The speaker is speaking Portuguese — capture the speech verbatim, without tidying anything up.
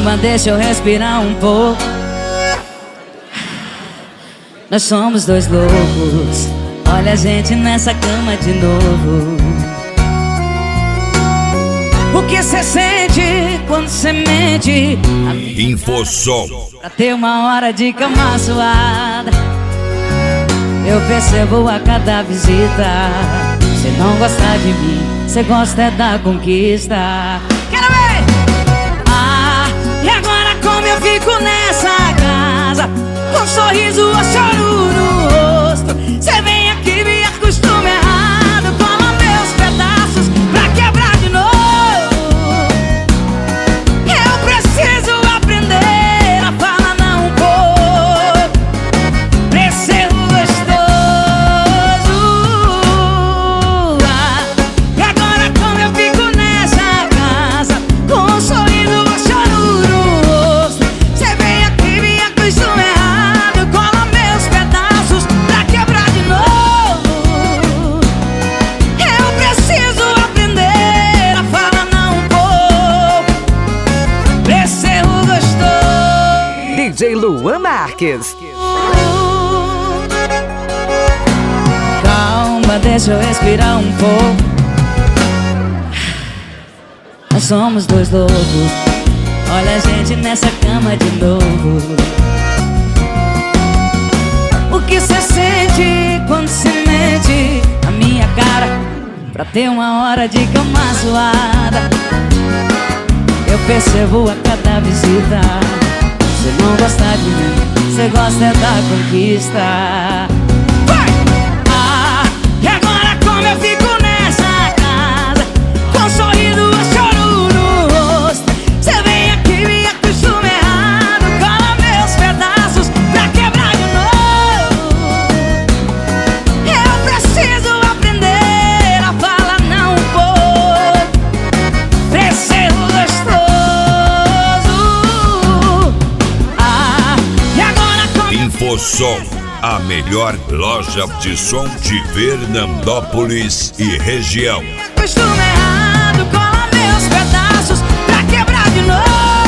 Calma, deixa eu respirar um pouco. Nós somos dois loucos. Olha a gente nessa cama de novo. O que cê sente quando cê mente? Infosom. Pra ter uma hora de cama suada, eu percebo a cada visita. Cê não gosta de mim, cê gosta é da conquista. Quero ver! Ah, e agora como eu fico nessa casa, com um sorriso ou choro no rosto? Cê vem aqui, me acostuma errado, cola meus pedaços pra quebrar de novo. Eu preciso aprender a falar não um pouco, pra ser gostoso. Ah, e agora como eu fico nessa casa, com um sorriso ou choro no rosto? Cê vem aqui, me acostuma errado, cola meus pedaços pra quebrar de novo. Eu preciso aprender a falar não um pouco, pra ser gostoso. D J Luan Marques. Calma, deixa eu respirar um pouco. Nós somos dois loucos. Olha a gente nessa cama de novo. O que cê sente quando cê mente na minha cara? Pra ter uma hora de cama suada, eu percebo a cada visita. Cê não gosta de mim, cê gosta é da conquista. Vai! Ah, e agora como eu fico nessa casa, com um sorriso ou choro no rosto? Cê vem aqui, me acostuma errado, cola meus pedaços pra quebrar de novo. Eu preciso aprender a falar não um pouco, pra ser gostoso. Ah, e agora como eu Infosom, a melhor loja de som de Fernandópolis e região. acostuma errado, cola meus pedaços pra quebrar de novo.